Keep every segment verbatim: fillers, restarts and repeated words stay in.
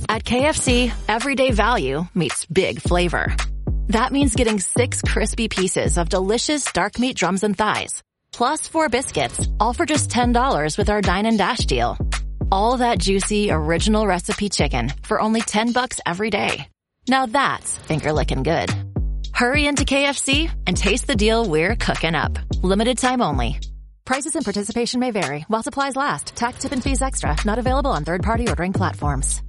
At K F C, everyday value meets big flavor. That means getting six crispy pieces of delicious dark meat drums and thighs, plus four biscuits, all for just ten dollars with our Dine and Dash deal. All that juicy, original recipe chicken for only ten bucks every day. Now that's finger-licking good. Hurry into K F C and taste the deal we're cooking up. Limited time only. Prices and participation may vary while supplies last. Tax, tip, and fees extra. Not available on third-party ordering platforms.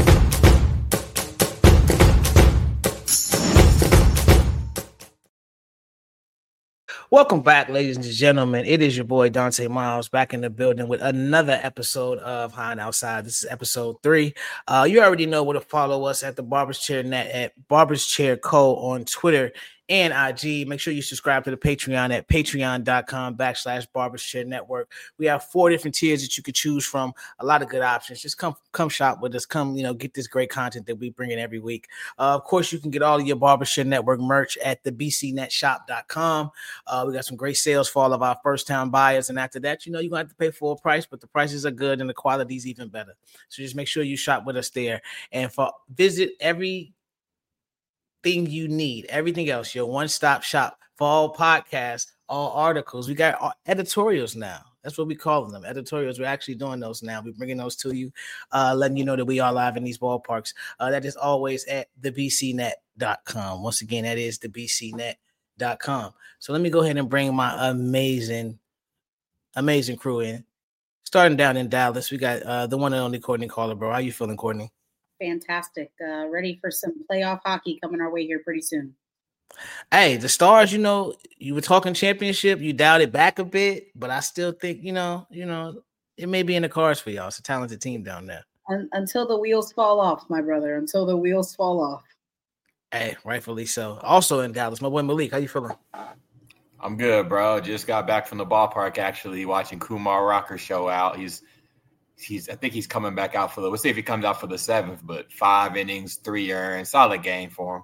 Welcome back, ladies and gentlemen. It is your boy Dante Miles back in the building with another episode of High and Outside. This is episode three. Uh, you already know where to follow us at the Barber's Chair Net at Barber's Chair Co on Twitter and I G. Make sure you subscribe to the Patreon at patreon.com backslash Barber's Chair Network. We have four different tiers that you could choose from. A lot of good options. Just come come shop with us. Come, you know, get this great content that we bring in every week. Uh, of course, you can get all of your Barber's Chair Network merch at the b c net shop dot com. Uh, we got some great sales for all of our first-time buyers. And after that, you know, you're going to have to pay full price, but the prices are good and the quality is even better. So just make sure you shop with us there. And for visit every thing you need, everything else, your one-stop shop for all podcasts, all articles. We got editorials now. That's what we call them, editorials. We're actually doing those now. We're bringing those to you, uh, letting you know that we are live in these ballparks. Uh, that is always at the b c net dot com. Once again, that is the b c net dot com. So let me go ahead and bring my amazing, amazing crew in. Starting down in Dallas, we got uh, the one and only Courtney Caller, bro. How you feeling, Courtney? Fantastic. Uh, ready for some playoff hockey coming our way here pretty soon. Hey, the Stars, you know, you were talking championship. You dialed it back a bit, but I still think, you know, you know, it may be in the cards for y'all. It's a talented team down there. Un- until the wheels fall off, my brother. Until the wheels fall off. Hey, rightfully so. Also in Dallas, my boy Malik, how you feeling? I'm good, bro. Just got back from the ballpark, actually, watching Kumar Rocker show out. He's He's, I think he's coming back out for the, we'll see if he comes out for the seventh, but five innings, three earned, solid game for him.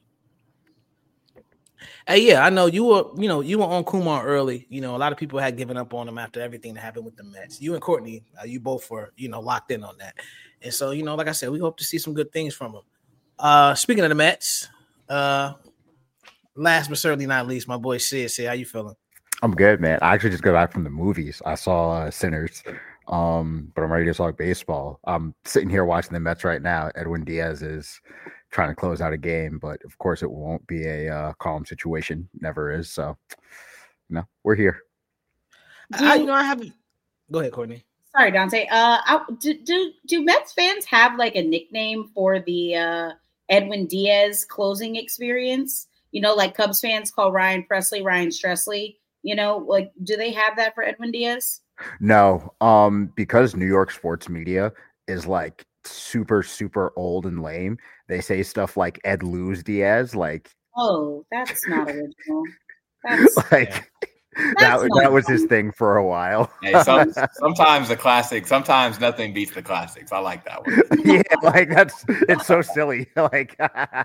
Hey, yeah, I know you were, you know, you were on Kumar early. You know, a lot of people had given up on him after everything that happened with the Mets. You and Courtney, uh, you both were, you know, locked in on that. And so, you know, like I said, we hope to see some good things from him. Uh, speaking of the Mets, uh, last but certainly not least, my boy Sid. Sid, how you feeling? I'm good, man. I actually just got back from the movies. I saw uh, Sinners. Um, but I'm ready to talk baseball. I'm sitting here watching the Mets right now. Edwin Diaz is trying to close out a game, but of course it won't be a uh, calm situation. Never is. So, you know, we're here. Do, I, you know, I haven't. Go ahead, Courtney. Sorry, Dante. Uh, I, do, do do Mets fans have like a nickname for the uh, Edwin Diaz closing experience? You know, like Cubs fans call Ryan Presley Ryan Stressley. You know, like do they have that for Edwin Diaz? No, um, because New York sports media is like super, super old and lame. They say stuff like Ed Lose Diaz, like oh, that's not original. That's like that's that. That was his thing for a while. Hey, some, sometimes the classic, sometimes nothing beats the classics. I like that one. Yeah, like that's it's so silly. Like.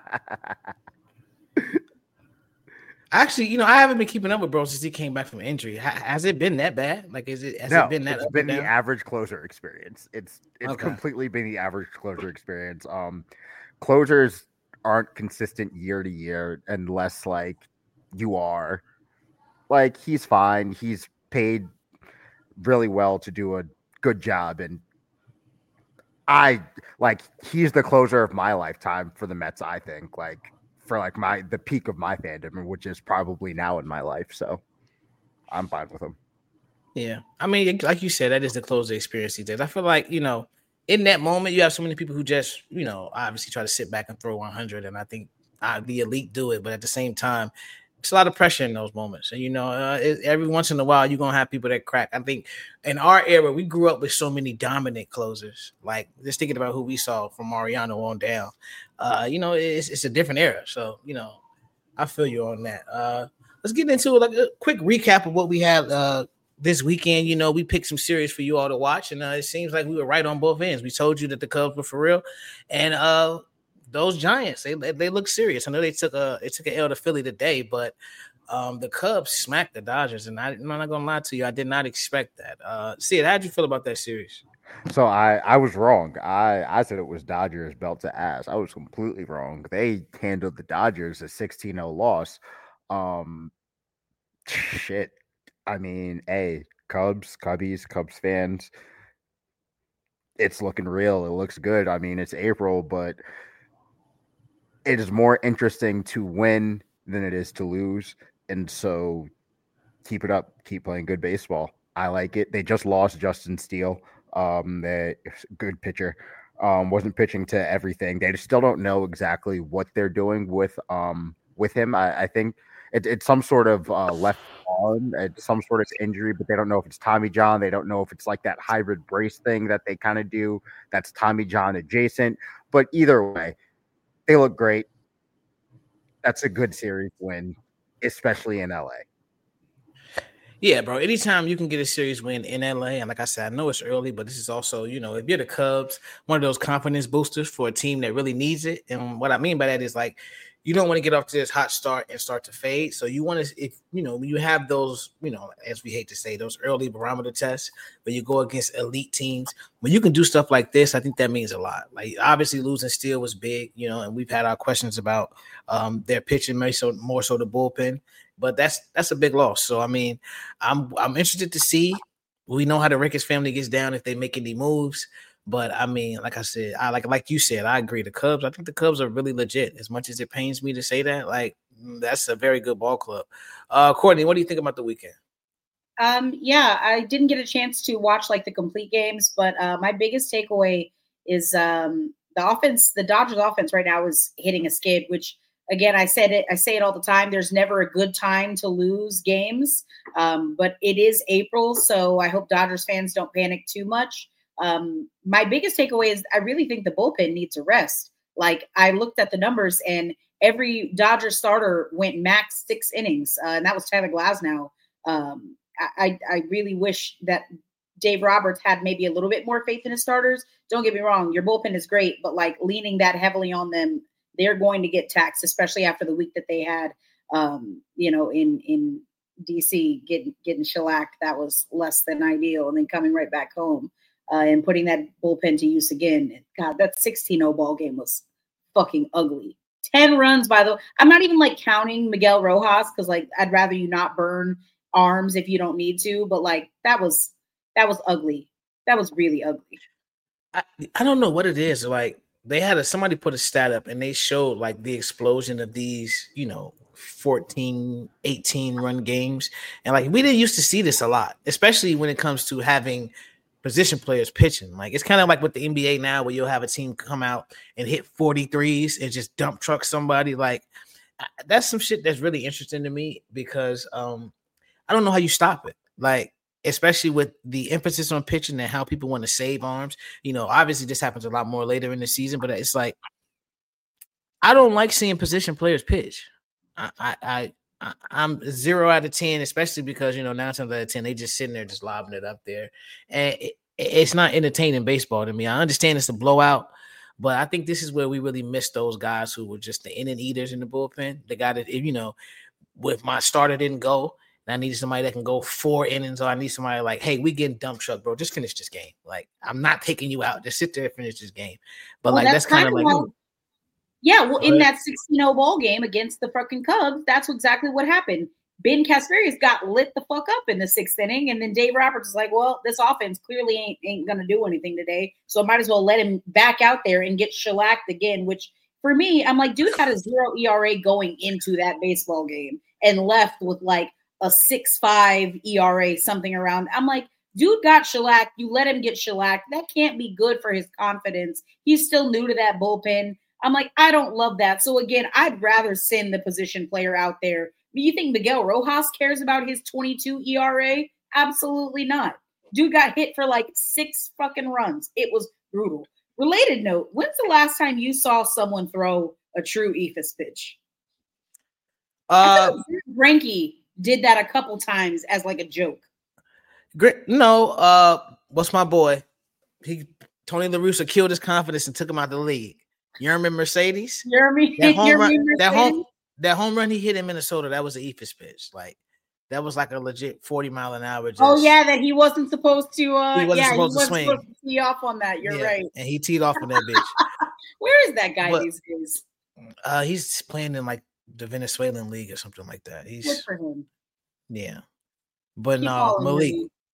Actually, you know, I haven't been keeping up with bro since he came back from injury. Ha- has it been that bad? Like, is it? Has no, it been that? It's been the average closer experience. It's it's okay. completely been the average closer experience. Um, closers aren't consistent year to year unless like you are. Like he's fine. He's paid really well to do a good job, and I like he's the closer of my lifetime for the Mets. I think like. For like my the peak of my fandom, which is probably now in my life, so I'm fine with him. Yeah, I mean, like you said, that is the closer experience these days. I feel like you know, in that moment, you have so many people who just you know obviously try to sit back and throw one hundred, and I think uh, the elite do it, but at the same time, it's a lot of pressure in those moments, and you know, uh, it, every once in a while, you're gonna have people that crack. I think in our era, we grew up with so many dominant closers. Like just thinking about who we saw from Mariano on down. Uh, you know, it's it's a different era. So, you know, I feel you on that. Uh, let's get into like a quick recap of what we had uh, this weekend. You know, we picked some series for you all to watch, and uh, it seems like we were right on both ends. We told you that the Cubs were for real, and uh, those Giants, they they look serious. I know they took a it took an L to Philly today, but um, the Cubs smacked the Dodgers, and I, I'm not gonna lie to you, I did not expect that. Uh, Sid, how'd you feel about that series? So I, I was wrong. I, I said it was Dodgers belt to ass. I was completely wrong. They handled the Dodgers a sixteen oh loss. Um, shit. I mean, hey, Cubs, Cubbies, Cubs fans, it's looking real. It looks good. I mean, it's April, but it is more interesting to win than it is to lose. And so keep it up. Keep playing good baseball. I like it. They just lost Justin Steele. Um, the good pitcher. Um, wasn't pitching to everything. They still don't know exactly what they're doing with um with him. I, I think it, it's some sort of uh, left arm, it's some sort of injury, but they don't know if it's Tommy John. They don't know if it's like that hybrid brace thing that they kind of do. That's Tommy John adjacent. But either way, they look great. That's a good series win, especially in L A. Yeah, bro. Anytime you can get a series win in L A, and like I said, I know it's early, but this is also, you know, if you're the Cubs, one of those confidence boosters for a team that really needs it. And what I mean by that is like, you don't want to get off to this hot start and start to fade. So you want to, if you know, you have those, you know, as we hate to say, those early barometer tests where you go against elite teams. When you can do stuff like this, I think that means a lot. Like obviously losing Steele was big, you know, and we've had our questions about um, their pitching, maybe so more so the bullpen. But that's that's a big loss. So I mean, I'm I'm interested to see. We know how the Ricketts family gets down if they make any moves. But I mean, like I said, I like like you said, I agree. The Cubs, I think the Cubs are really legit. As much as it pains me to say that, like that's a very good ball club. Uh, Courtney, what do you think about the weekend? Um, yeah, I didn't get a chance to watch like the complete games, but uh, my biggest takeaway is um, the offense. The Dodgers offense right now is hitting a skid, which. Again, I said it, I say it all the time. There's never a good time to lose games, um, but it is April, so I hope Dodgers fans don't panic too much. Um, my biggest takeaway is I really think the bullpen needs a rest. Like I looked at the numbers, and every Dodger starter went max six innings, uh, and that was Tyler Glasnow. Um, I, I really wish that Dave Roberts had maybe a little bit more faith in his starters. Don't get me wrong, your bullpen is great, but like leaning that heavily on them, they're going to get taxed, especially after the week that they had, um, you know, in in D C getting getting shellacked. That was less than ideal, and then coming right back home uh, and putting that bullpen to use again. God, that sixteen oh ball game was fucking ugly. Ten runs, by the way. I'm not even like counting Miguel Rojas because like I'd rather you not burn arms if you don't need to, but like that was that was ugly. That was really ugly. I, I don't know what it is like. They had a somebody put a stat up and they showed like the explosion of these, you know, fourteen, eighteen run games. And like we didn't used to see this a lot, especially when it comes to having position players pitching. Like it's kind of like with the N B A now where you'll have a team come out and hit forty-threes and just dump truck somebody. Like that's some shit that's really interesting to me because um, I don't know how you stop it. Like, especially with the emphasis on pitching and how people want to save arms. You know, obviously this happens a lot more later in the season, but it's like, I don't like seeing position players pitch. I, I, I I'm zero out of ten, especially because, you know, nine times out of ten, they just sitting there just lobbing it up there. And it, it's not entertaining baseball to me. I understand it's a blowout, but I think this is where we really miss those guys who were just the inning eaters in the bullpen. The guy that, you know, with my starter didn't go, I need somebody that can go four innings, or I need somebody like, hey, we getting dump truck, bro. Just finish this game. Like, I'm not taking you out. Just sit there and finish this game. But well, like, that's, that's kind of like, how, yeah. Well, in that sixteen oh ball game against the fucking Cubs, that's exactly what happened. Ben Casparis got lit the fuck up in the sixth inning, and then Dave Roberts was like, well, this offense clearly ain't ain't gonna do anything today, so I might as well let him back out there and get shellacked again. Which for me, I'm like, dude had a zero E R A going into that baseball game and left with like a six five E R A, something around. I'm like, dude got shellacked. You let him get shellacked. That can't be good for his confidence. He's still new to that bullpen. I'm like, I don't love that. So again, I'd rather send the position player out there. Do you think Miguel Rojas cares about his twenty-two E R A? Absolutely not. Dude got hit for like six fucking runs. It was brutal. Related note, when's the last time you saw someone throw a true E F I S pitch? Uh, Greinke did that a couple times as like a joke. Great. No, uh, what's my boy? He Tony La Russa killed his confidence and took him out of the league. Yermin Mercedes. Yermin, that home Yermin run, Mercedes. That home, that home run he hit in Minnesota, that was an E F I S pitch. Like That was like a legit forty mile an hour. Just, oh yeah, that he wasn't supposed to. Uh, he wasn't yeah, supposed he to wasn't swing. supposed to tee off on that. You're yeah, right. And he teed off on that bitch. Where is that guy but, these days? Uh, he's playing in like the Venezuelan league or something like that. He's good for him. Yeah, but Keep no, Malik.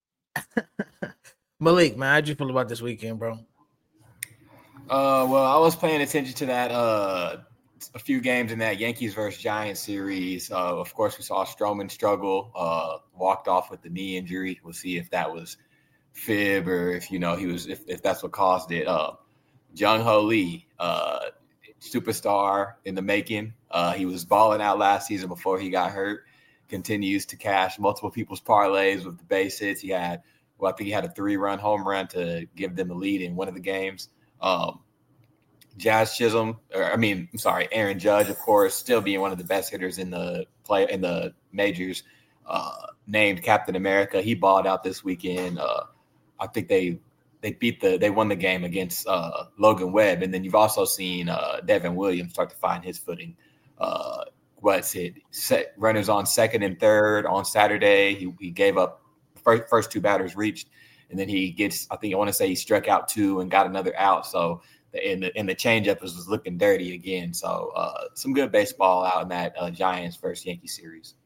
Malik, man, how'd you feel about this weekend, bro? Uh, well, I was paying attention to that. Uh, a few games in that Yankees versus Giants series. Uh, of course, we saw Stroman struggle. Uh, walked off with the knee injury. We'll see if that was fib or if you know he was if, if that's what caused it. Uh, Jung-Ho Lee, uh, superstar in the making. Uh, he was balling out last season before he got hurt. Continues to cash multiple people's parlays with the base hits. He had, well, I think he had a three-run home run to give them the lead in one of the games. Um, Jazz Chisholm, or I mean, I'm sorry, Aaron Judge, of course, still being one of the best hitters in the play in the majors. Uh, named Captain America, he balled out this weekend. Uh, I think they they beat the they won the game against uh, Logan Webb, and then you've also seen uh, Devin Williams start to find his footing. Uh, what's it? Set, runners on second and third on Saturday. He, he gave up first first two batters reached, and then he gets. I think I want to say he struck out two and got another out. So. And the, and the changeup was, was looking dirty again. So uh, some good baseball out in that uh, Giants versus Yankees series.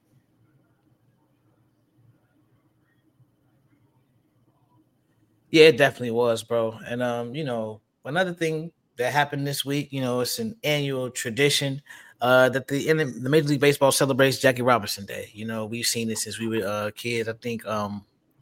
Yeah, it definitely was, bro. And, um, you know, another thing that happened this week, you know, it's an annual tradition uh, that the, the Major League Baseball celebrates Jackie Robinson Day. You know, we've seen this since we were uh, kids. I think um,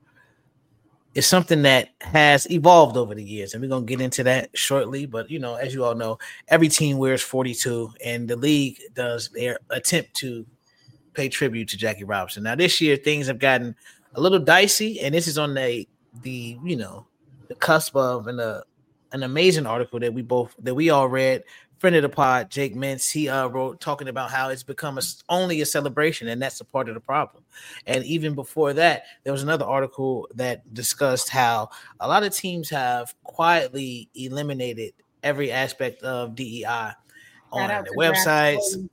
it's something that has evolved over the years, and we're going to get into that shortly. But, you know, as you all know, every team wears forty-two, and the league does their attempt to pay tribute to Jackie Robinson. Now, this year, things have gotten a little dicey, and this is on the, the you know, the cusp of an, uh, an amazing article that we both, that we all read. Friend of the pod, Jake Mintz, he uh, wrote talking about how it's become a, only a celebration, and that's a part of the problem. And even before that, there was another article that discussed how a lot of teams have quietly eliminated every aspect of D E I on their websites.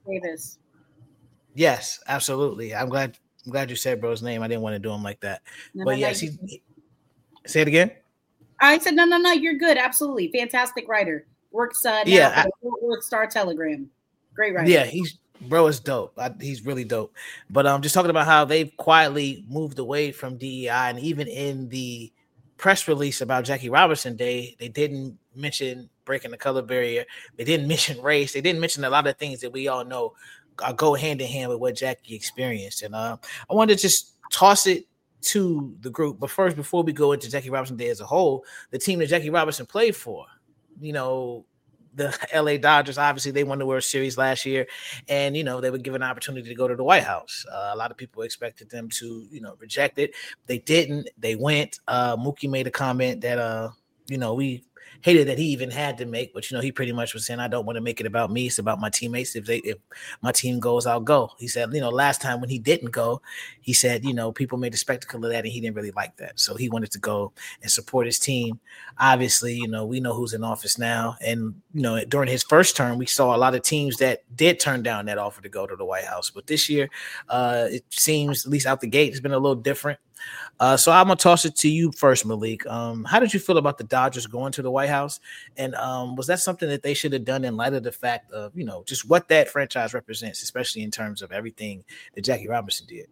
Yes, absolutely. I'm glad. I'm glad you said bro's name. I didn't want to do him like that. No, but no, yes, no, he, say it again. I said no, no, no. You're good. Absolutely, fantastic writer. Works uh, now yeah, for the Fort Worth Star Telegram. Great writer. Yeah, he's bro is dope. I, he's really dope. But I'm um, just talking about how they've quietly moved away from D E I, and even in the press release about Jackie Robinson Day, they didn't mention breaking the color barrier. They didn't mention race. They didn't mention a lot of things that we all know uh, go hand in hand with what Jackie experienced. And uh, I wanted to just toss it to the group. But first, before we go into Jackie Robinson Day as a whole, the team that Jackie Robinson played for, you know, the L A Dodgers, obviously they won the World Series last year, and, you know, they were given an opportunity to go to the White House. Uh, a lot of people expected them to, you know, reject it. They didn't. They went. Uh, Mookie made a comment that, uh, you know, we hated that he even had to make, but, you know, he pretty much was saying, I don't want to make it about me. It's about my teammates. If they, if my team goes, I'll go. He said, you know, last time when he didn't go, he said, you know, people made a spectacle of that and he didn't really like that. So he wanted to go and support his team. Obviously, you know, we know who's in office now. And, you know, during his first term, we saw a lot of teams that did turn down that offer to go to the White House. But this year, uh, it seems, at least out the gate, it's been a little different. Uh, so I'm gonna toss it to you first, Malik. Um, how did you feel about the Dodgers going to the White House? And um, was that something that they should have done in light of the fact of, you know, just what that franchise represents, especially in terms of everything that Jackie Robinson did?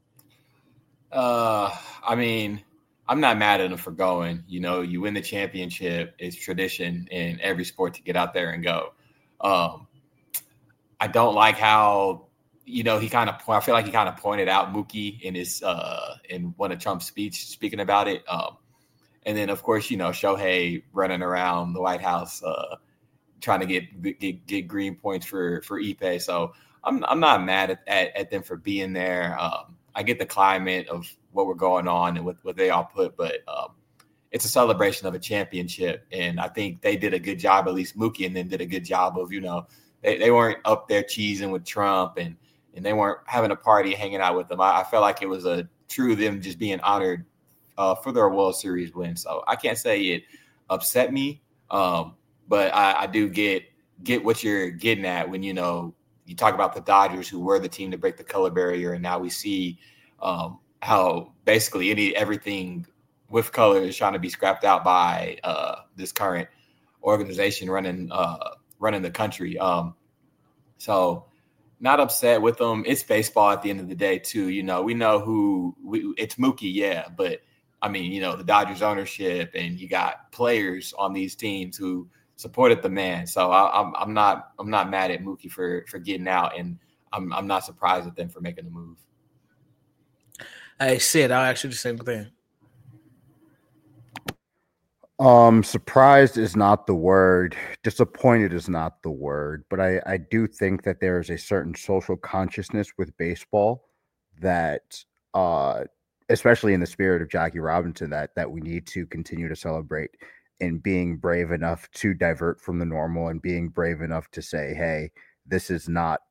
Uh, I mean, I'm not mad at them for going. You know, you win the championship. It's tradition in every sport to get out there and go. Um, I don't like how, you know, he kind of, I feel like he kind of pointed out Mookie in his, uh, in one of Trump's speech speaking about it. Um, and then, of course, you know, Shohei running around the White House, uh, trying to get, get, get green points for, for Ippei. So I'm, I'm not mad at, at, at them for being there. Um, I get the climate of what we're going on and what, what they all put, but, um, it's a celebration of a championship. And I think they did a good job, at least Mookie and them did a good job of, you know, they, they weren't up there cheesing with Trump and, and they weren't having a party hanging out with them. I, I felt like it was a true them just being honored uh, for their World Series win. So I can't say it upset me, um, but I, I do get get what you're getting at when, you know, you talk about the Dodgers, who were the team to break the color barrier, and now we see um, how basically any everything with color is trying to be scrapped out by uh, this current organization running uh, running the country. Um, so not upset with them. It's baseball at the end of the day too. You know, we know who we, it's Mookie, yeah, but I mean, you know, the Dodgers ownership, and you got players on these teams who supported the man. So I, I'm I'm not I'm not mad at Mookie for for getting out, and I'm I'm not surprised at them for making the move. I said I'll actually the same thing. Um, surprised is not the word. Disappointed is not the word. But I, I do think that there is a certain social consciousness with baseball that, uh, especially in the spirit of Jackie Robinson, that that we need to continue to celebrate in being brave enough to divert from the normal and being brave enough to say, hey, this is not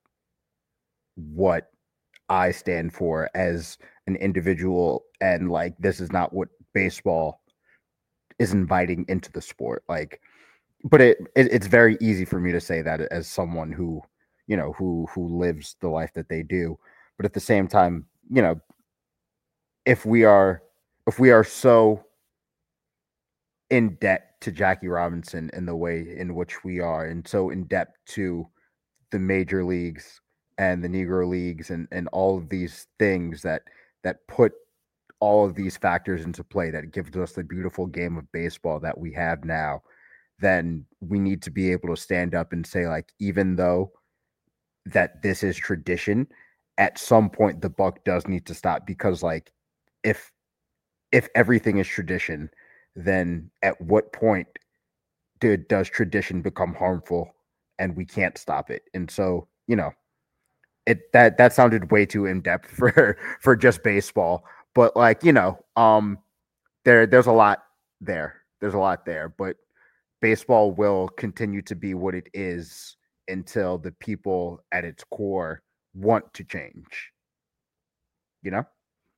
what I stand for as an individual, and like this is not what baseball is inviting into the sport. Like, but it, it it's very easy for me to say that as someone who, you know, who who lives the life that they do. But at the same time, you know, if we are if we are so in debt to Jackie Robinson in the way in which we are, and so in debt to the major leagues and the Negro leagues and and all of these things that that put all of these factors into play, that gives us the beautiful game of baseball that we have now, then we need to be able to stand up and say, like, even though that this is tradition, at some point the buck does need to stop, because like if if everything is tradition, then at what point do, does tradition become harmful and we can't stop it? And so, you know, it that that sounded way too in depth for for just baseball. But like, you know, um, there there's a lot there. There's a lot there. But baseball will continue to be what it is until the people at its core want to change. You know?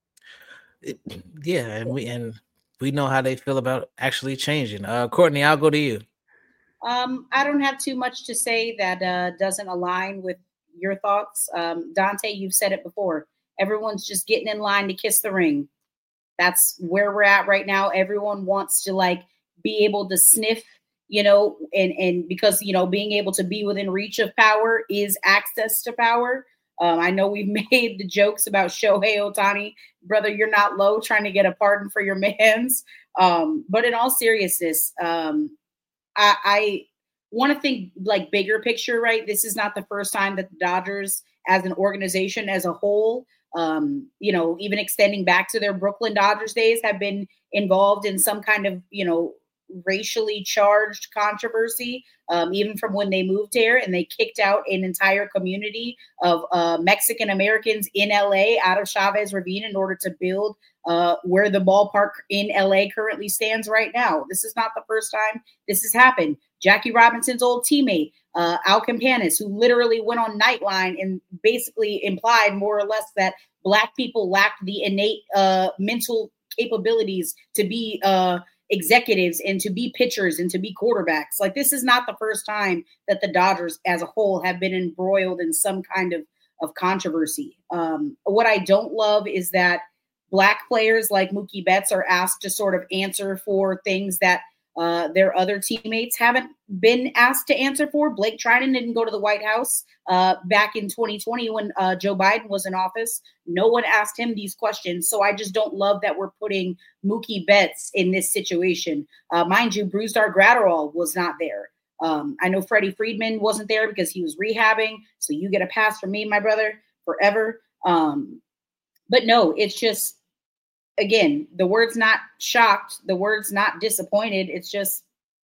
It, yeah, and we and we know how they feel about actually changing. Uh, Courtney, I'll go to you. Um, I don't have too much to say that uh, doesn't align with your thoughts. Um, Dante, you've said it before. Everyone's just getting in line to kiss the ring. That's where we're at right now. Everyone wants to like be able to sniff, you know, and, and because, you know, being able to be within reach of power is access to power. Um, I know we've made the jokes about Shohei Ohtani, brother, you're not low trying to get a pardon for your mans. Um, but in all seriousness, um, I, I want to think like bigger picture, right? This is not the first time that the Dodgers as an organization as a whole, um, you know, even extending back to their Brooklyn Dodgers days, have been involved in some kind of, you know, racially charged controversy, um, even from when they moved here and they kicked out an entire community of uh, Mexican Americans in L A out of Chavez Ravine in order to build uh, where the ballpark in L A currently stands right now. This is not the first time this has happened. Jackie Robinson's old teammate, uh, Al Campanis, who literally went on Nightline and basically implied more or less that Black people lacked the innate uh, mental capabilities to be uh, executives and to be pitchers and to be quarterbacks. Like, this is not the first time that the Dodgers as a whole have been embroiled in some kind of, of controversy. Um, what I don't love is that Black players like Mookie Betts are asked to sort of answer for things that uh, their other teammates haven't been asked to answer for. Blake Trinan didn't go to the White House uh, back in twenty twenty when uh, Joe Biden was in office. No one asked him these questions. So I just don't love that we're putting Mookie Betts in this situation. Uh, mind you, Brusdar Graterol was not there. Um, I know Freddie Freeman wasn't there because he was rehabbing. So you get a pass from me, my brother, forever. Um, but no, it's just, again, the word's not shocked. The word's not disappointed. It's just,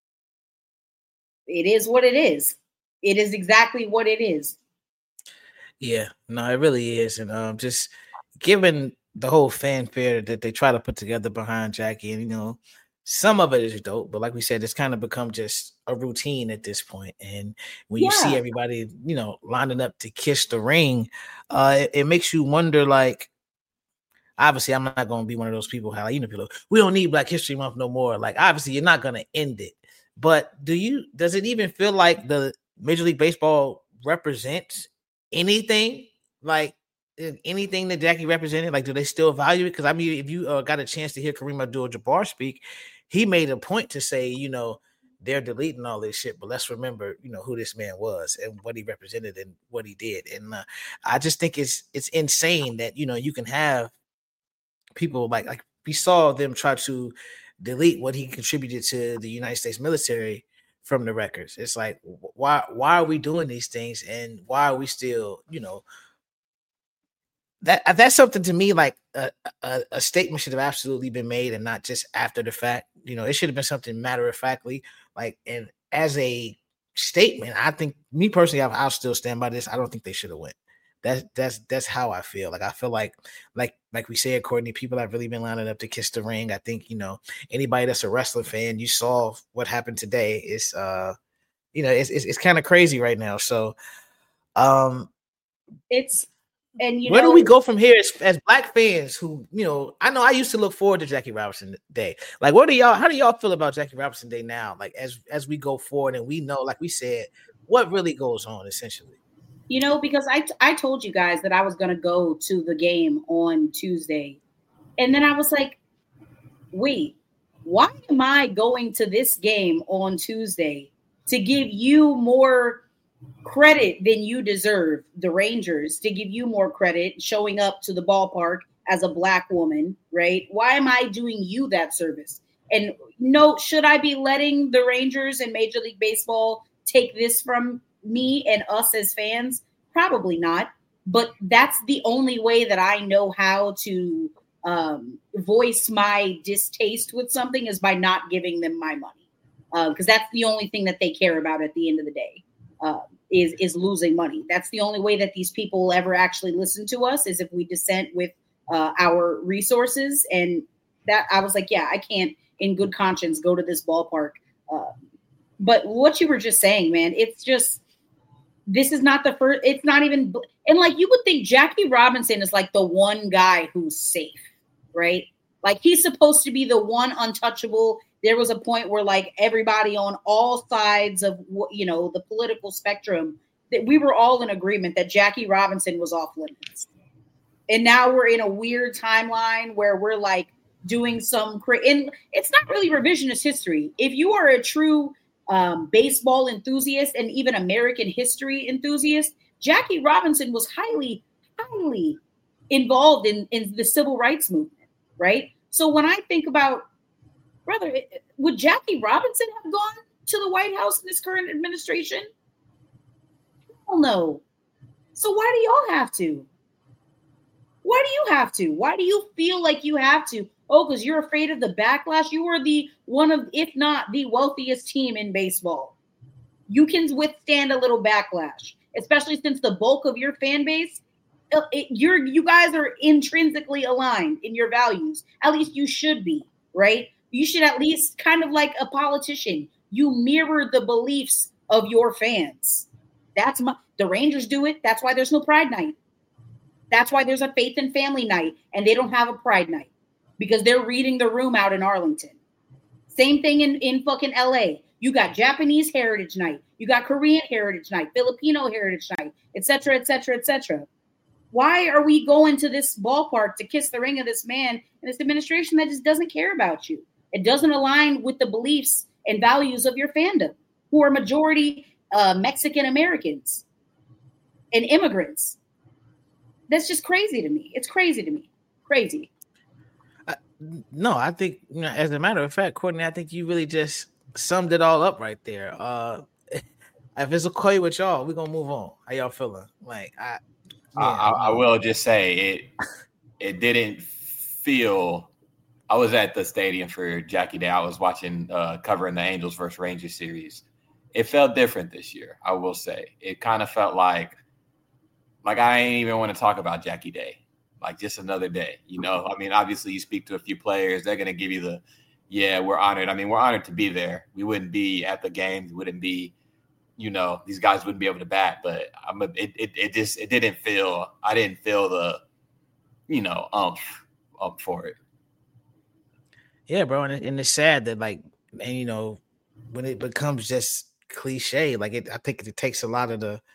it is what it is. It is exactly what it is. Yeah, no, it really is. And um, just given the whole fanfare that they try to put together behind Jackie, and, you know, some of it is dope, but like we said, it's kind of become just a routine at this point. And when you yeah. see everybody, you know, lining up to kiss the ring, uh, it, it makes you wonder, like, obviously, I'm not going to be one of those people how, you know, people, we don't need Black History Month no more. Like, obviously, you're not going to end it. But do you, does it even feel like the Major League Baseball represents anything? Like, anything that Jackie represented? Like, do they still value it? Because I mean, if you uh, got a chance to hear Kareem Abdul-Jabbar speak, he made a point to say, you know, they're deleting all this shit, but let's remember, you know, who this man was and what he represented and what he did. And uh, I just think it's it's insane that, you know, you can have people like like we saw them try to delete what he contributed to the United States military from the records. It's like, why why are we doing these things, and why are we still, you know, that that's something to me like a, a, a statement should have absolutely been made and not just after the fact. You know, it should have been something matter of factly, like, and as a statement, I think me personally, I'll, I'll still stand by this. I don't think they should have went. That's that's that's how I feel. Like I feel like like like we said, Courtney, people have really been lining up to kiss the ring. I think, you know, anybody that's a wrestling fan, you saw what happened today. It's uh, you know, it's it's, it's kind of crazy right now. So, um, it's and you where know, do we go from here as, as Black fans who, you know, I know I used to look forward to Jackie Robinson Day. Like, what do y'all? How do y'all feel about Jackie Robinson Day now? Like as as we go forward and we know, like we said, what really goes on essentially. You know, because I, I told you guys that I was going to go to the game on Tuesday. And then I was like, wait, why am I going to this game on Tuesday to give you more credit than you deserve, the Rangers, to give you more credit showing up to the ballpark as a Black woman, right? Why am I doing you that service? And no, should I be letting the Rangers and Major League Baseball take this from me and us as fans? Probably not, but that's the only way that I know how to um, voice my distaste with something is by not giving them my money, because uh, that's the only thing that they care about at the end of the day, uh, is is losing money. That's the only way that these people ever actually listen to us, is if we dissent with uh, our resources. And that I was like, yeah, I can't in good conscience go to this ballpark. Uh, but what you were just saying, man, it's just, this is not the first, it's not even, and like you would think Jackie Robinson is like the one guy who's safe, right? Like he's supposed to be the one untouchable. There was a point where like everybody on all sides of, you know, the political spectrum, that we were all in agreement that Jackie Robinson was off limits. And now we're in a weird timeline where we're like doing some, and it's not really revisionist history. If you are a true Um, baseball enthusiast and even American history enthusiast, Jackie Robinson was highly, highly involved in, in the civil rights movement, right? So when I think about, brother, would Jackie Robinson have gone to the White House in this current administration? Hell no. So why do y'all have to? Why do you have to? Why do you feel like you have to? Oh, because you're afraid of the backlash. You are the one of, if not the wealthiest team in baseball. You can withstand a little backlash, especially since the bulk of your fan base, it, you're, you guys are intrinsically aligned in your values. At least you should be, right? You should at least, kind of like a politician, you mirror the beliefs of your fans. That's my, the Rangers do it. That's why there's no Pride Night. That's why there's a Faith and Family Night and they don't have a Pride Night, because they're reading the room out in Arlington. Same thing in, in fucking L A. You got Japanese Heritage Night. You got Korean Heritage Night, Filipino Heritage Night, et cetera, et cetera, et cetera. Why are we going to this ballpark to kiss the ring of this man and this administration that just doesn't care about you? It doesn't align with the beliefs and values of your fandom, who are majority uh, Mexican Americans and immigrants. That's just crazy to me. It's crazy to me. Crazy. No, I think, you know, as a matter of fact, Courtney, I think you really just summed it all up right there. Uh, if it's okay with y'all, we're gonna move on. How y'all feeling? Like, I, yeah, I, I will just say it. It didn't feel. I was at the stadium for Jackie Day. I was watching, uh, covering the Angels versus Rangers series. It felt different this year. I will say it kind of felt like, like I ain't even want to talk about Jackie Day. Like just another day, you know. I mean, obviously, you speak to a few players, they're gonna give you the, yeah, we're honored. I mean, we're honored to be there. We wouldn't be at the games, wouldn't be, you know, these guys wouldn't be able to bat. But I'm, a, it, it, it just, it didn't feel. I didn't feel the, you know, umph up for it. Yeah, bro, and, and it's sad that like, and you know, when it becomes just cliche, like it, I think it takes a lot of the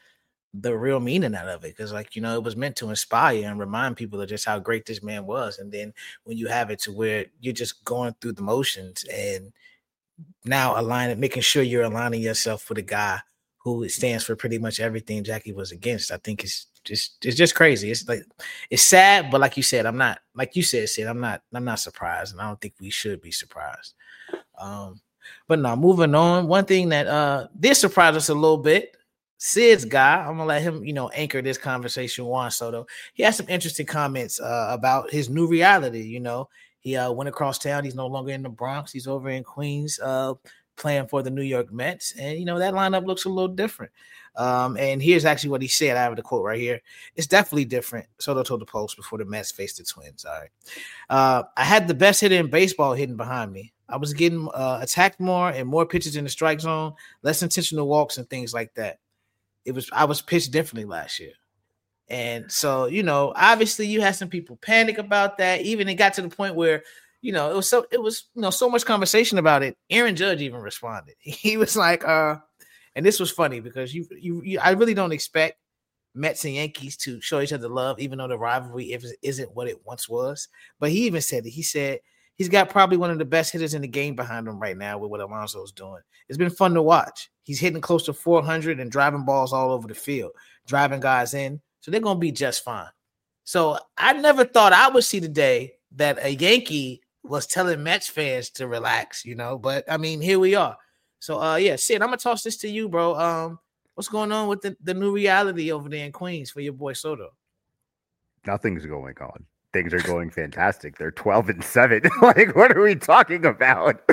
the real meaning out of it, because like, you know, it was meant to inspire and remind people of just how great this man was. And then when you have it to where you're just going through the motions and now aligning, making sure you're aligning yourself with a guy who stands for pretty much everything Jackie was against, I think it's just it's just crazy. It's like it's sad, but like you said, I'm not like you said, Sid, I'm not I'm not surprised, and I don't think we should be surprised. Um, but now moving on, one thing that uh did surprise us a little bit, Sid's guy, I'm gonna let him, you know, anchor this conversation. Juan Soto, he had some interesting comments uh, about his new reality. You know, he uh, went across town. He's no longer in the Bronx. He's over in Queens, uh, playing for the New York Mets, and you know that lineup looks a little different. Um, and here's actually what he said. I have the quote right here. It's definitely different. Soto told the Post before the Mets faced the Twins. All right. Uh, I had the best hitter in baseball hitting behind me. I was getting uh, attacked more and more pitches in the strike zone, less intentional walks and things like that. It was I was pitched differently last year. And so, you know, obviously you had some people panic about that. Even it got to the point where, you know, it was so it was, you know, so much conversation about it. Aaron Judge even responded. He was like, uh, and this was funny because you, you, you, I really don't expect Mets and Yankees to show each other love, even though the rivalry isn't what it once was. But he even said it. He said he's got probably one of the best hitters in the game behind him right now with what Alonso's doing. It's been fun to watch. He's hitting close to four hundred and driving balls all over the field, driving guys in. So they're going to be just fine. So I never thought I would see the day that a Yankee was telling Mets fans to relax, you know, but I mean, here we are. So, uh, yeah, Sid, I'm going to toss this to you, bro. Um, what's going on with the, the new reality over there in Queens for your boy Soto? Nothing's going on. Things are going fantastic. They're twelve and seven. Like, what are we talking about?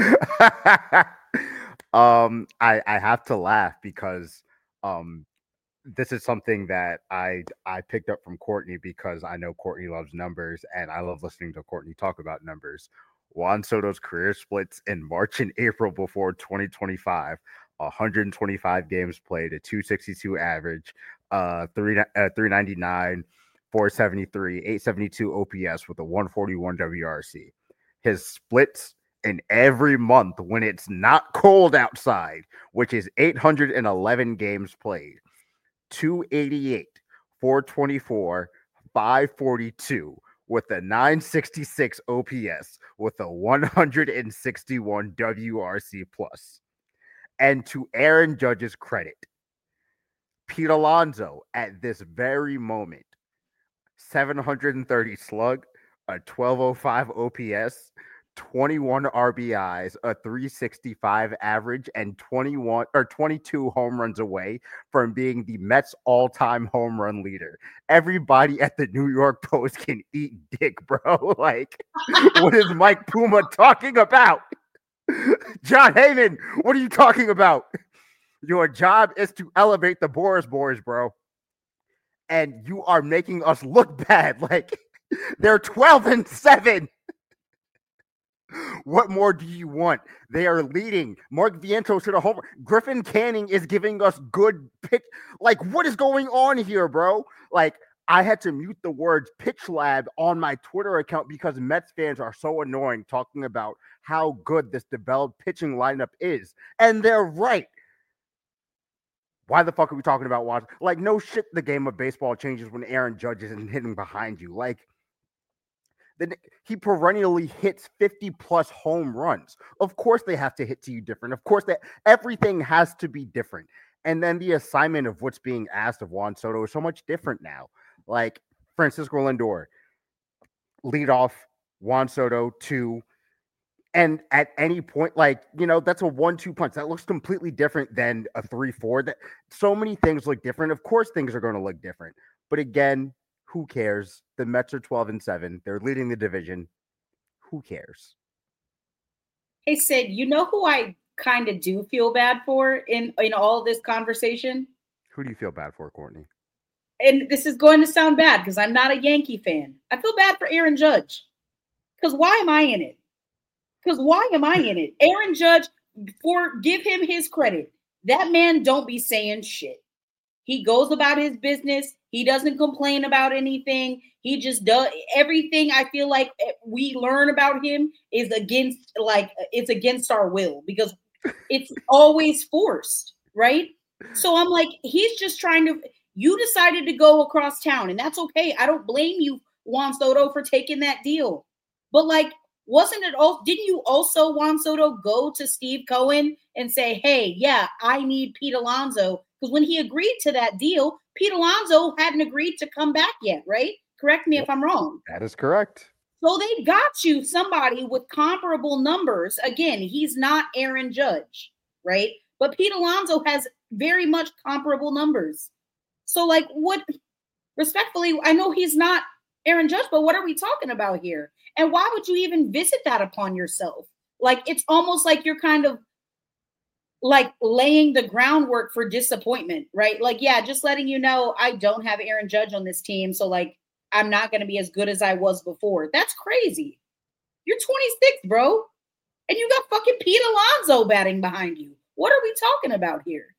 um, I, I have to laugh because um, this is something that I I picked up from Courtney because I know Courtney loves numbers and I love listening to Courtney talk about numbers. Juan Soto's career splits in March and April before twenty twenty-five, one hundred twenty-five games played, a two sixty-two average, uh, three, uh, three ninety-nine, four seventy-three, eight seventy-two O P S with a one forty-one W R C. His splits in every month when it's not cold outside, which is eight hundred eleven games played, two eighty-eight, four twenty-four, five forty-two with a nine sixty-six O P S with a one sixty-one W R C plus. And to Aaron Judge's credit, Pete Alonso at this very moment, seven thirty slug, a twelve oh five O P S, twenty-one R B Is, a three sixty-five average, and twenty-one or twenty-two home runs away from being the Mets all-time home run leader. Everybody at the New York Post can eat dick, bro. Like, what is Mike Puma talking about? John Heyman, what are you talking about? Your job is to elevate the Boris boys, bro. And you are making us look bad. Like, they're twelve and seven. What more do you want? They are leading. Mark Vientos to the home. Griffin Canning is giving us good pitch. Like, what is going on here, bro? Like, I had to mute the words pitch lab on my Twitter account because Mets fans are so annoying talking about how good this developed pitching lineup is. And they're right. Why the fuck are we talking about watching? Like, no shit, the game of baseball changes when Aaron Judge isn't hitting behind you. Like, then he perennially hits fifty plus home runs. Of course they have to hit to you different. Of course that everything has to be different. And then the assignment of what's being asked of Juan Soto is so much different now. Like Francisco Lindor, lead off Juan Soto two. And at any point, like, you know, that's a one two punch. That looks completely different than a three four. That so many things look different. Of course things are going to look different. But again, who cares? The Mets are twelve and seven. They're leading the division. Who cares? Hey, Sid, you know who I kind of do feel bad for in, in all this conversation? Who do you feel bad for, Courtney? And this is going to sound bad because I'm not a Yankee fan. I feel bad for Aaron Judge. Because why am I in it? Because why am I in it? Aaron Judge, for give him his credit. That man don't be saying shit. He goes about his business. He doesn't complain about anything. He just does everything. I feel like we learn about him is against, like, it's against our will because it's always forced, right? So I'm like, he's just trying to, You decided to go across town, and that's okay. I don't blame you, Juan Soto, for taking that deal. But like, wasn't it all? Didn't you also, Juan Soto, go to Steve Cohen and say, hey, yeah, I need Pete Alonso? Because when he agreed to that deal, Pete Alonso hadn't agreed to come back yet, right? Correct me yep. if I'm wrong. That is correct. So they got you somebody with comparable numbers. Again, he's not Aaron Judge, right? But Pete Alonso has very much comparable numbers. So, like, what, respectfully, I know he's not Aaron Judge, but what are we talking about here? And why would you even visit that upon yourself? Like, it's almost like you're kind of like laying the groundwork for disappointment, right? Like, yeah, just letting you know I don't have Aaron Judge on this team. So, like, I'm not going to be as good as I was before. That's crazy. You're twenty-six, bro. And you got fucking Pete Alonso batting behind you. What are we talking about here?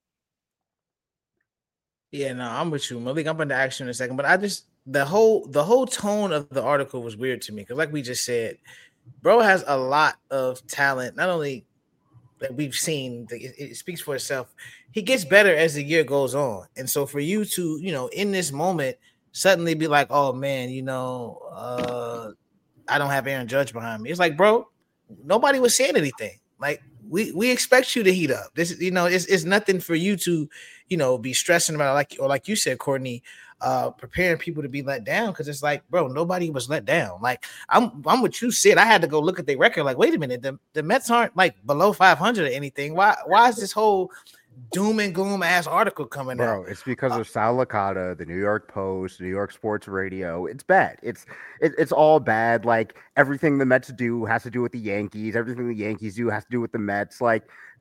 Yeah, no, I'm with you, Malik. I'm going to ask you in a second, but I just the whole the whole tone of the article was weird to me because, like we just said, bro has a lot of talent. Not only that we've seen, it, it speaks for itself. He gets better as the year goes on, and so for you to, you know, in this moment, suddenly be like, oh man, you know, uh, I don't have Aaron Judge behind me. It's like, bro, nobody was saying anything. Like, we we expect you to heat up. This, you know, it's it's nothing for you to, you know, be stressing about, like, or like you said, Courtney, uh, preparing people to be let down, because it's like, bro, nobody was let down. Like, I'm I'm what you said. I had to go look at their record. Like, wait a minute, the, the Mets aren't like below five hundred or anything. Why why is this whole doom and gloom ass article coming Bro, out? Bro, it's because of Sal Licata, the New York Post, New York Sports Radio. It's bad. It's it, it's all bad. Like, everything the Mets do has to do with the Yankees. Everything the Yankees do has to do with the Mets. Like,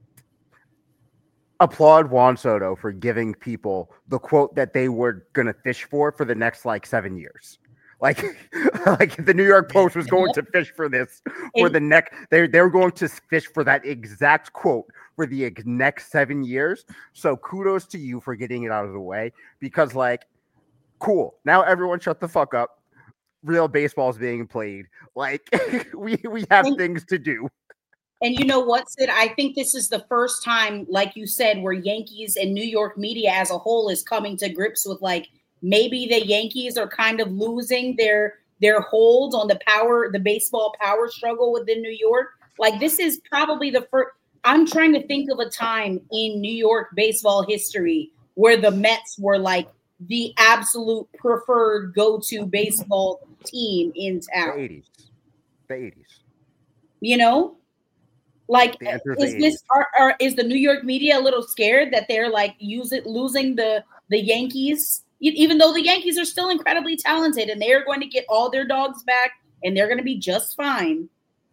applaud Juan Soto for giving people the quote that they were gonna fish for for the next like seven years. Like, like the New York Post was going to fish for this for the next. They they were going to fish for that exact quote for the next seven years. So kudos to you for getting it out of the way, because, like, cool. Now everyone shut the fuck up. Real baseball is being played. Like, we we have and, things to do. And you know what, Sid? I think this is the first time, like you said, where Yankees and New York media as a whole is coming to grips with, like, maybe the Yankees are kind of losing their their hold on the power, the baseball power struggle within New York. Like, this is probably the first. I'm trying to think of a time in New York baseball history where the Mets were like the absolute preferred go-to baseball team in town. The eighties. The eighties. You know? Like, is this are, are is the New York media a little scared that they're like use it, losing the the Yankees? Even though the Yankees are still incredibly talented and they're going to get all their dogs back and they're going to be just fine.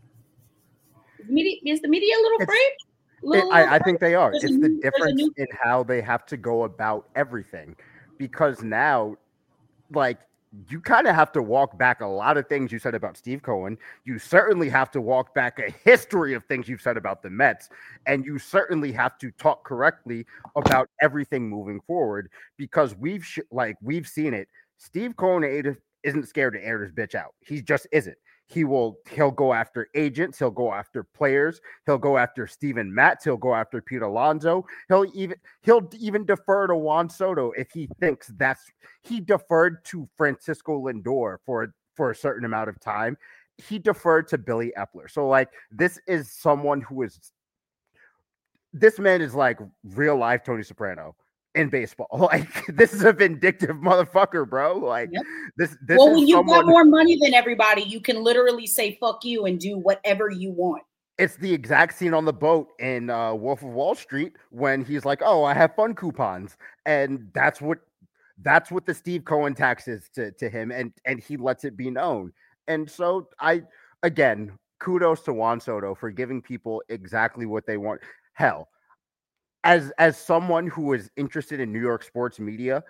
Is the media, is the media a little it's, afraid? A little, it, I, I think they are. There's It's new, the difference new... in how they have to go about everything. Because now, like, you kind of have to walk back a lot of things you said about Steve Cohen. You certainly have to walk back a history of things you've said about the Mets. And you certainly have to talk correctly about everything moving forward, because we've sh- like we've seen it. Steve Cohen isn't scared to air his bitch out. He just isn't. He will, he'll go after agents. He'll go after players. He'll go after Steven Matz. He'll go after Pete Alonso. He'll even, he'll even defer to Juan Soto if he thinks that's, he deferred to Francisco Lindor for, for a certain amount of time. He deferred to Billy Epler. So, like, this is someone who is, this man is like real life Tony Soprano in baseball. Like, this is a vindictive motherfucker, bro. Like, yep. this, this well, is when you someone... got more money than everybody, you can literally say fuck you and do whatever you want. It's the exact scene on the boat in uh, Wolf of Wall Street when he's like, oh, I have fun coupons. And that's what that's what the Steve Cohen tax is to, to him. And, and he lets it be known. And so I, again, kudos to Juan Soto for giving people exactly what they want. Hell, As as someone who is interested in New York sports media,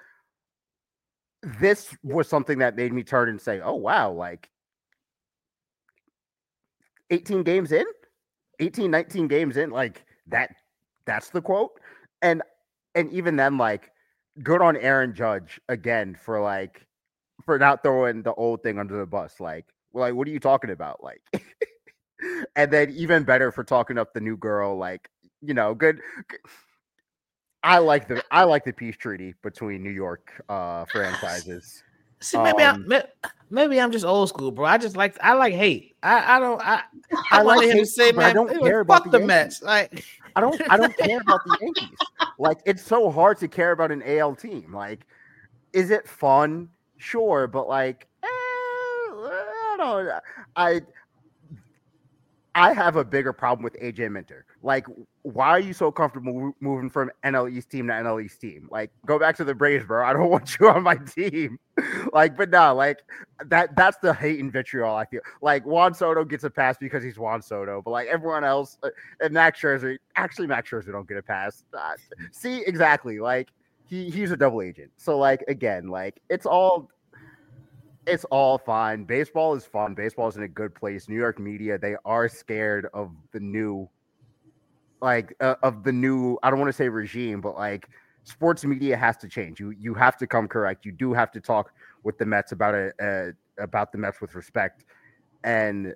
this was something that made me turn and say, oh, wow, like eighteen games in, eighteen, nineteen games in, like that, that's the quote. And, and even then, like, good on Aaron Judge again for like, for not throwing the old thing under the bus. Like, well, like, what are you talking about? Like, and then even better for talking up the new girl, like, you know, good. I like the I like the peace treaty between New York uh, franchises. See, maybe Um, I'm maybe I'm just old school, bro. I just like I like hate. I, I don't I I, I like wanted him to hate, say, but I man, don't fuck care about the the Yankees. Mets. Like I don't I don't care about the Yankees. Like, it's so hard to care about an A L team. Like, is it fun? Sure, but like, eh, I don't. I I have a bigger problem with A J Minter. Like, why are you so comfortable mo- moving from N L East team to N L East team? Like, go back to the Braves, bro. I don't want you on my team. Like, but no, like that. That's the hate and vitriol I feel. Like, Juan Soto gets a pass because he's Juan Soto, but like everyone else, uh, and Max Scherzer, actually Max Scherzer don't get a pass. Uh, see, exactly. Like he he's a double agent. So like again, like it's all. It's all fine. Baseball is fun. Baseball is in a good place. New York media, they are scared of the new, like, uh, of the new, I don't want to say regime, but like sports media has to change. You you have to come correct. You do have to talk with the Mets about it, uh, about the Mets with respect. And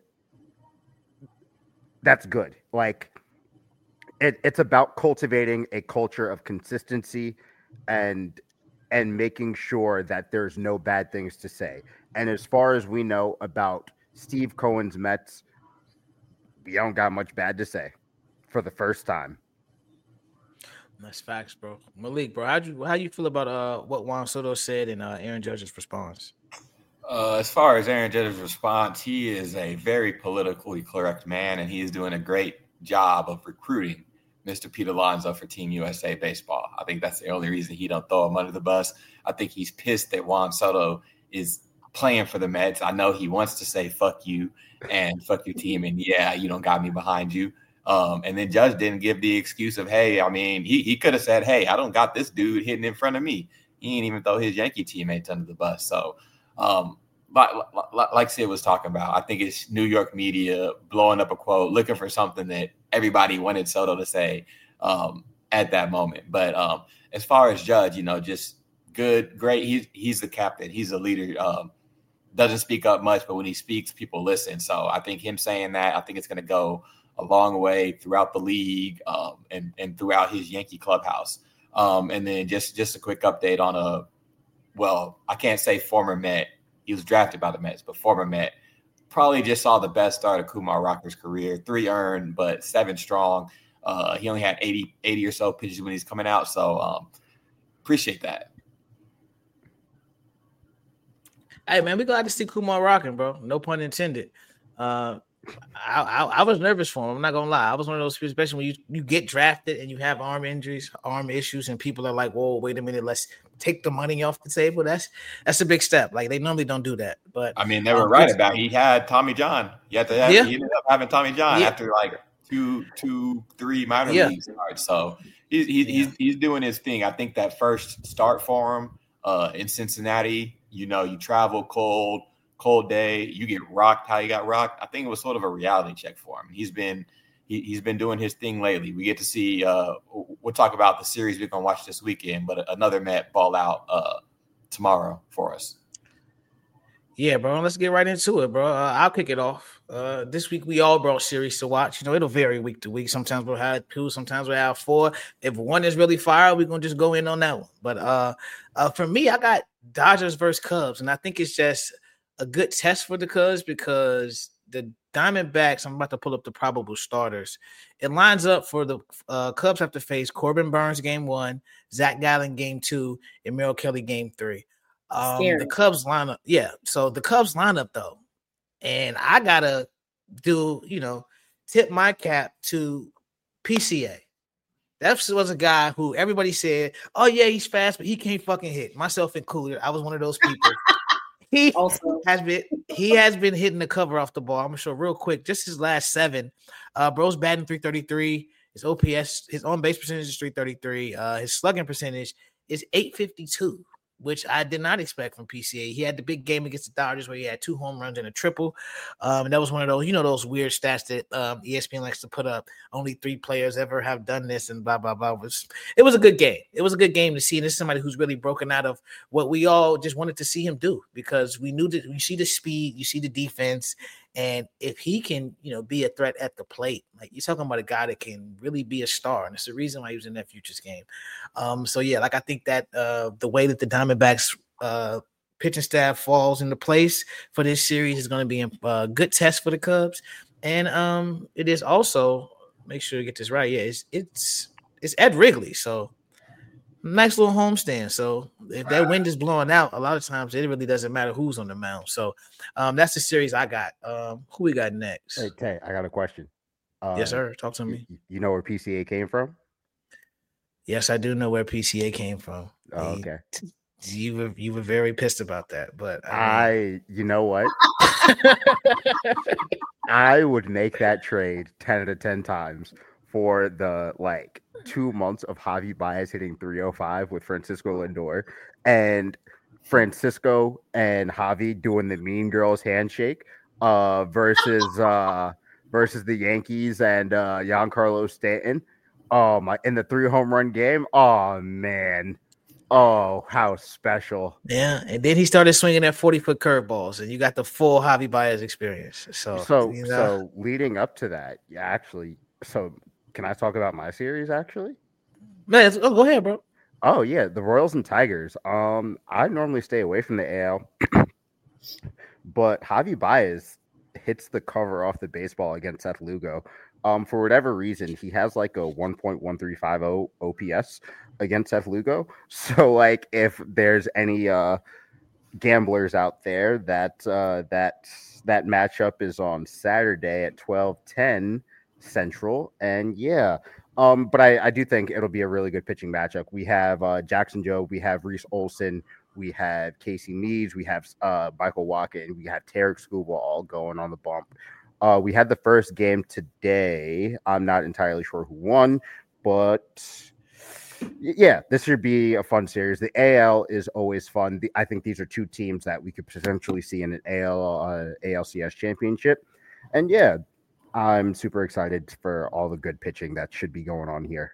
that's good. Like, it, it's about cultivating a culture of consistency and and making sure that there's no bad things to say. And as far as we know about Steve Cohen's Mets, we don't got much bad to say for the first time. That's facts, bro. Malik, bro, how you how you feel about uh what Juan Soto said and uh, Aaron Judge's response? Uh, as far as Aaron Judge's response, he is a very politically correct man, and he is doing a great job of recruiting Mister Pete Alonso for Team U S A Baseball. I think that's the only reason he don't throw him under the bus. I think he's pissed that Juan Soto is playing for the Mets. I know he wants to say fuck you and fuck your team, and yeah, you don't got me behind you. Um, and then Judge didn't give the excuse of, hey, I mean, he he could have said, hey, I don't got this dude hitting in front of me. He ain't even throw his Yankee teammates under the bus. So, um, like, like Sid was talking about, I think it's New York media blowing up a quote, looking for something that everybody wanted Soto to say um, at that moment. But um, as far as Judge, you know, just good, great. He's he's the captain. He's a leader. Um, doesn't speak up much, but when he speaks, people listen. So I think him saying that, I think it's going to go a long way throughout the league um, and and throughout his Yankee clubhouse. Um, and then just just a quick update on a, well, I can't say former Met. He was drafted by the Mets, but former Met. Probably just saw the best start of Kumar Rocker's career. Three earned, but seven strong. Uh, he only had eighty, eighty or so pitches when he's coming out. So um, appreciate that. Hey, man, we glad to see Kumar rocking, bro. No pun intended. Uh, I, I, I was nervous for him. I'm not going to lie. I was one of those people, especially when you, you get drafted and you have arm injuries, arm issues, and people are like, whoa, wait a minute, let's take the money off the table. That's that's a big step. Like, they normally don't do that. But I mean, they were um, right about it. He had Tommy John. He had to have, yeah. He ended up having Tommy John yeah. after like two, two, three minor yeah. league starts. So he's he's, yeah. he's he's doing his thing. I think that first start for him uh, in Cincinnati, you know, you travel cold, cold day, you get rocked how you got rocked. I think it was sort of a reality check for him. He's been he, he's been doing his thing lately. We get to see uh, we'll talk about the series we're gonna watch this weekend, but another Met ball out uh, tomorrow for us. Yeah, bro. Let's get right into it, bro. Uh, I'll kick it off. Uh, this week we all brought series to watch. You know, it'll vary week to week. Sometimes we'll have two, sometimes we'll have four. If one is really fire, we're gonna just go in on that one. But uh, uh, for me, I got Dodgers versus Cubs, and I think it's just a good test for the Cubs because the Diamondbacks, I'm about to pull up the probable starters. It lines up for the uh, Cubs have to face Corbin Burns game one, Zach Gallen game two, and Merrill Kelly game three. Um, the Cubs lineup, yeah. So the Cubs lineup, though, and I gotta do, you know, tip my cap to P C A. That was a guy who everybody said, "Oh yeah, he's fast, but he can't fucking hit." Myself included, I was one of those people. He also has been he has been hitting the cover off the ball. I'm gonna show real quick, just his last seven. Uh, bro's batting three thirty-three. His O P S, his on base percentage is three thirty-three. Uh, his slugging percentage is eight fifty-two. Which I did not expect from P C A. He had the big game against the Dodgers where he had two home runs and a triple. Um, and that was one of those, you know, those weird stats that um, E S P N likes to put up. Only three players ever have done this and blah, blah, blah. It was, it was a good game. It was a good game to see. And this is somebody who's really broken out of what we all just wanted to see him do because we knew that you see the speed, you see the defense, And if he can, you know, be a threat at the plate, like you're talking about a guy that can really be a star. And it's the reason why he was in that Futures game. Um, so yeah, like I think that uh, the way that the Diamondbacks uh, pitching staff falls into place for this series is going to be a uh, good test for the Cubs. And um, it is also, make sure you get this right. Yeah, it's it's it's at Wrigley. So nice little homestand. So if that wind is blowing out, a lot of times it really doesn't matter who's on the mound. So um, that's the series I got. Um, who we got next? Hey, Tay, I got a question. Uh, yes, sir. Talk to me. You, you know where P C A came from? Yes, I do know where P C A came from. Oh, okay. You were you were very pissed about that, but I, mean... I you know what? I would make that trade ten out of ten times for the like two months of Javi Baez hitting three oh five with Francisco Lindor and Francisco and Javi doing the Mean Girls handshake uh, versus uh, versus the Yankees and uh, Giancarlo Stanton. Oh my! In the three home run game. Oh man. Oh, how special. Yeah, and then he started swinging at forty-foot curveballs, and you got the full Javi Baez experience. So, so, you know. so leading up to that, yeah, actually, so can I talk about my series, actually? Man, oh, go ahead, bro. Oh, yeah, the Royals and Tigers. Um, I normally stay away from the A L, but Javi Baez hits the cover off the baseball against Seth Lugo. Um, for whatever reason, he has like a one point one three five oh O P S against Seth Lugo. So, like, if there's any uh, gamblers out there, that uh, that that matchup is on Saturday at twelve ten Central. And yeah, um, but I, I do think it'll be a really good pitching matchup. We have uh, Jackson Jobe, we have Reese Olson, we have Casey Meads, we have uh, Michael Wacha, and we have Tarek Skubal all going on the bump. Uh, we had the first game today. I'm not entirely sure who won, but yeah, this should be a fun series. The A L is always fun. The, I think these are two teams that we could potentially see in an A L uh, A L C S championship. And yeah, I'm super excited for all the good pitching that should be going on here.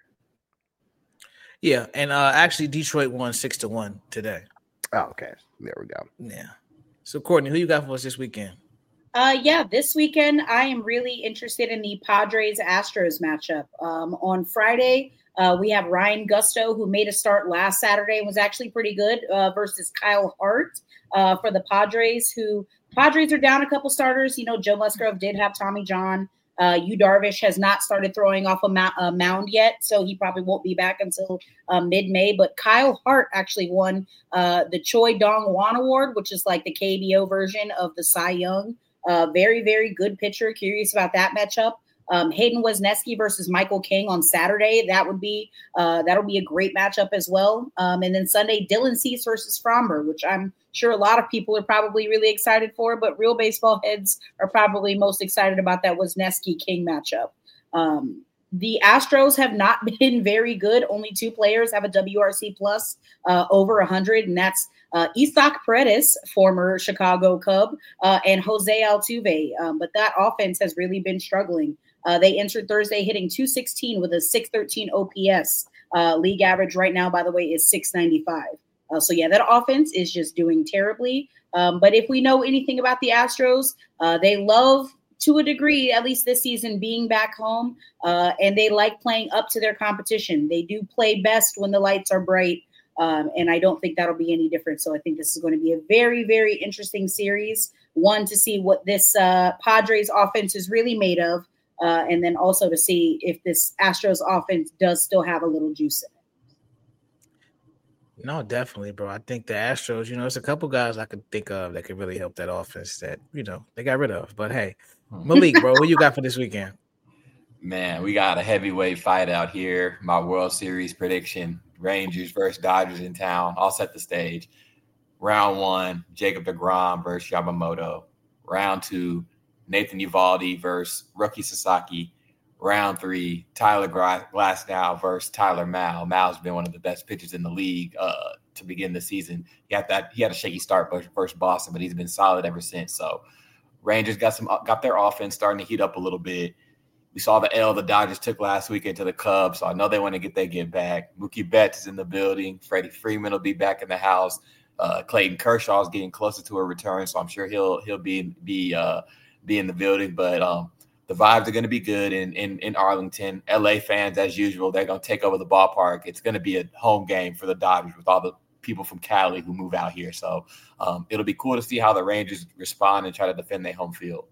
Yeah, and uh, actually Detroit won six to one today. Oh, okay. There we go. Yeah. So Courtney, who you got for us this weekend? Uh, yeah, this weekend I am really interested in the Padres-Astros matchup. Um, on Friday, uh, we have Ryan Gusto, who made a start last Saturday and was actually pretty good, uh, versus Kyle Hart uh, for the Padres, who Padres are down a couple starters. You know, Joe Musgrove did have Tommy John. Uh, Yu Darvish has not started throwing off a, mou- a mound yet, so he probably won't be back until uh, mid-May. But Kyle Hart actually won uh, the Choi Dong-Hwan Award, which is like the K B O version of the Cy Young. Uh, very, very good pitcher. Curious about that matchup. Um, Hayden Wesneski versus Michael King on Saturday. That would be uh, that'll be a great matchup as well. Um, and then Sunday, Dylan Cease versus Fromber, which I'm sure a lot of people are probably really excited for. But real baseball heads are probably most excited about that Wesneski King matchup. Um, the Astros have not been very good. Only two players have a W R C plus uh, over one hundred, and that's Uh, Isaac Paredes, former Chicago Cub, uh, and Jose Altuve. Um, but that offense has really been struggling. Uh, they entered Thursday hitting two sixteen with a six thirteen O P S. Uh, league average right now, by the way, is six ninety-five. Uh, so, yeah, that offense is just doing terribly. Um, but if we know anything about the Astros, uh, they love, to a degree, at least this season, being back home. Uh, and they like playing up to their competition. They do play best when the lights are bright. Um, and I don't think that'll be any different. So I think this is going to be a very, very interesting series. One, to see what this uh, Padres offense is really made of. Uh, and then also to see if this Astros offense does still have a little juice in it. No, definitely, bro. I think the Astros, you know, there's a couple guys I could think of that could really help that offense that, you know, they got rid of. But hey, Malik, bro, what you got for this weekend? Man, we got a heavyweight fight out here. My World Series prediction. Rangers versus Dodgers in town. I'll set the stage. Round one, Jacob deGrom versus Yamamoto. Round two, Nathan Eovaldi versus rookie Sasaki. Round three, Tyler Glasnow versus Tyler Mao. Mao's been one of the best pitchers in the league uh, to begin the season. He had that. He had a shaky start versus Boston, but he's been solid ever since. So Rangers got some got their offense starting to heat up a little bit. We saw the L the Dodgers took last weekend to the Cubs, so I know they want to get their get back. Mookie Betts is in the building. Freddie Freeman will be back in the house. Uh, Clayton Kershaw is getting closer to a return, so I'm sure he'll he'll be be uh, be in the building. But um, the vibes are going to be good in, in in Arlington. L A fans, as usual, they're going to take over the ballpark. It's going to be a home game for the Dodgers with all the people from Cali who move out here. So um, it'll be cool to see how the Rangers respond and try to defend their home field.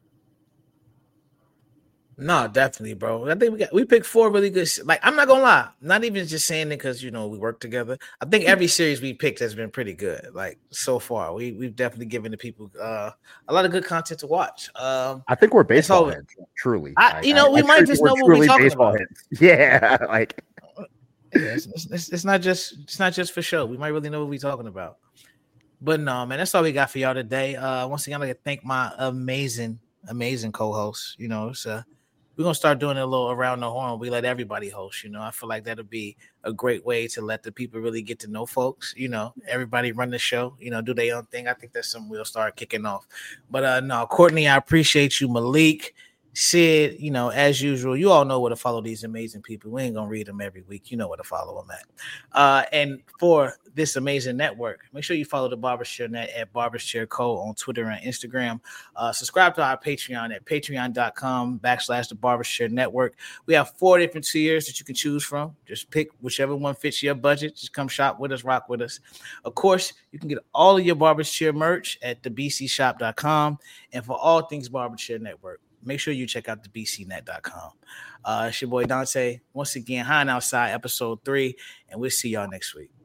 No, definitely, bro. I think we got we picked four really good. Like, I'm not gonna lie, not even just saying it because you know we work together. I think every series we picked has been pretty good. Like so far, we we've definitely given the people uh, a lot of good content to watch. Um, I think we're baseball all, heads, truly. I, you know, I, we I might just know what we're talking about. Heads. Yeah, like yeah, it's, it's, it's not just it's not just for show. We might really know what we're talking about. But no, man, that's all we got for y'all today. Uh, once again, I'd like to thank my amazing, amazing co-hosts. You know, it's uh we're gonna start doing it a little around the horn. We let everybody host, you know. I feel like that'll be a great way to let the people really get to know folks. You know, everybody run the show, you know, do their own thing. I think that's something we'll start kicking off. But uh no, Courtney, I appreciate you, Malik, Sid, you know, as usual, you all know where to follow these amazing people. We ain't gonna read them every week. You know where to follow them at. Uh, and for this amazing network, make sure you follow the Barbers Chair Net at Barbers Chair Co. on Twitter and Instagram. Uh, subscribe to our Patreon at patreon.com backslash the Barbers Chair Network. We have four different tiers that you can choose from. Just pick whichever one fits your budget. Just come shop with us, rock with us. Of course, you can get all of your Barbers Chair merch at the b c shop dot com. And for all things Barbers Chair Network, make sure you check out the b c net dot com. Uh, it's your boy Dante. Once again, High and Outside, episode three, and we'll see y'all next week.